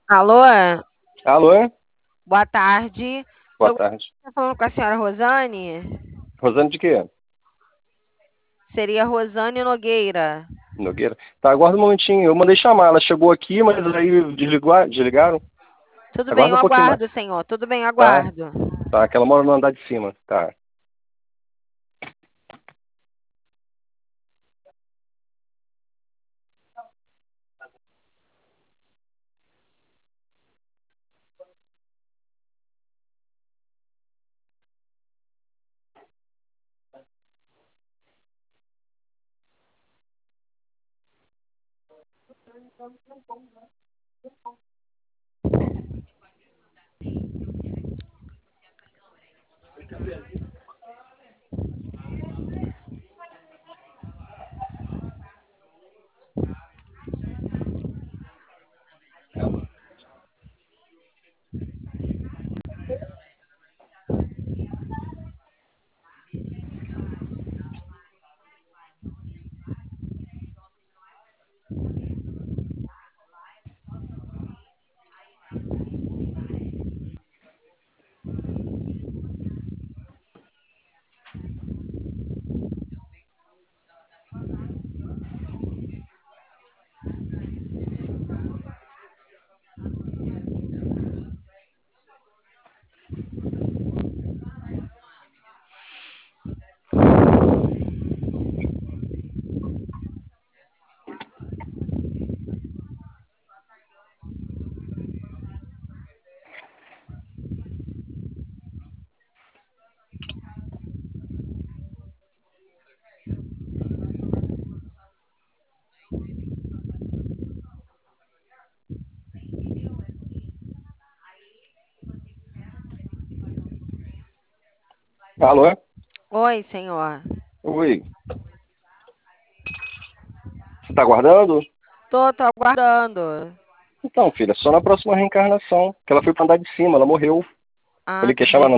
Alô, Alô? boa tarde. Boa Eu tarde. estou falando com a senhora Rosane. Rosane de quê? Seria Rosane Nogueira. Nogueira? Tá, aguarda um momentinho. Eu mandei chamar. Ela chegou aqui, mas aí desligaram. Tudo bem, Aguarda eu um pouquinho mais. aguardo, senhor. Tudo bem, eu Tá? aguardo. Tá, que ela mora no andar de cima. Tá. Alô? Oi, senhor. Oi. Você tá aguardando? Tô aguardando. Então, filha, só na próxima reencarnação. Que ela foi pro andar de cima, ela morreu. Ah, Ele que quer chamar no